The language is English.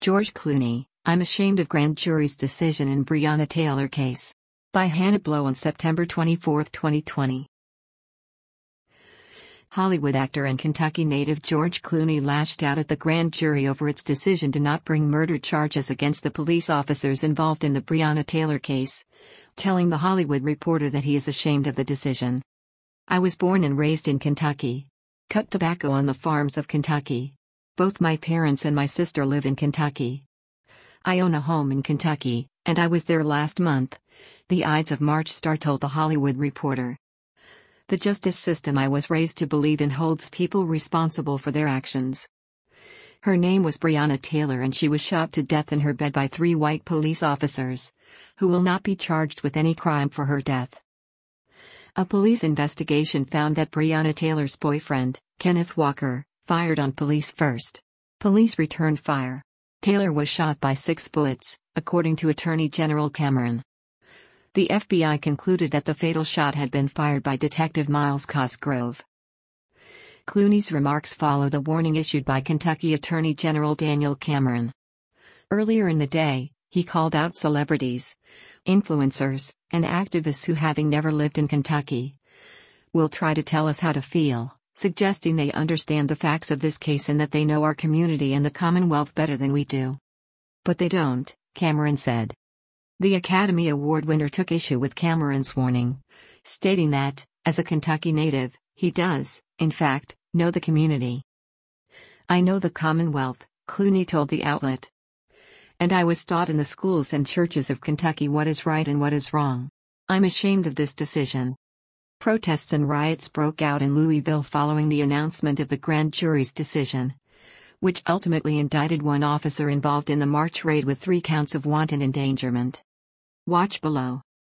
George Clooney, I'm ashamed of grand jury's decision in Breonna Taylor case. By Hannah Blow on September 24, 2020. Hollywood actor and Kentucky native George Clooney lashed out at the grand jury over its decision to not bring murder charges against the police officers involved in the Breonna Taylor case, telling The Hollywood Reporter that he is ashamed of the decision. I was born and raised in Kentucky. Cut tobacco on the farms of Kentucky. Both my parents and my sister live in Kentucky. I own a home in Kentucky, and I was there last month, the Ides of March star told The Hollywood Reporter. The justice system I was raised to believe in holds people responsible for their actions. Her name was Breonna Taylor and she was shot to death in her bed by 3 white police officers, who will not be charged with any crime for her death. A police investigation found that Breonna Taylor's boyfriend, Kenneth Walker, fired on police first. Police returned fire. Taylor was shot by 6 bullets, according to Attorney General Cameron. The FBI concluded that the fatal shot had been fired by Detective Miles Cosgrove. Clooney's remarks followed a warning issued by Kentucky Attorney General Daniel Cameron. Earlier in the day, he called out celebrities, influencers, and activists who, having never lived in Kentucky, will try to tell us how to feel, suggesting they understand the facts of this case and that they know our community and the Commonwealth better than we do. But they don't, Cameron said. The Academy Award winner took issue with Cameron's warning, stating that, as a Kentucky native, he does, in fact, know the community. I know the Commonwealth, Clooney told the outlet. And I was taught in the schools and churches of Kentucky what is right and what is wrong. I'm ashamed of this decision. Protests and riots broke out in Louisville following the announcement of the grand jury's decision, which ultimately indicted 1 officer involved in the March raid with 3 counts of wanton endangerment. Watch below.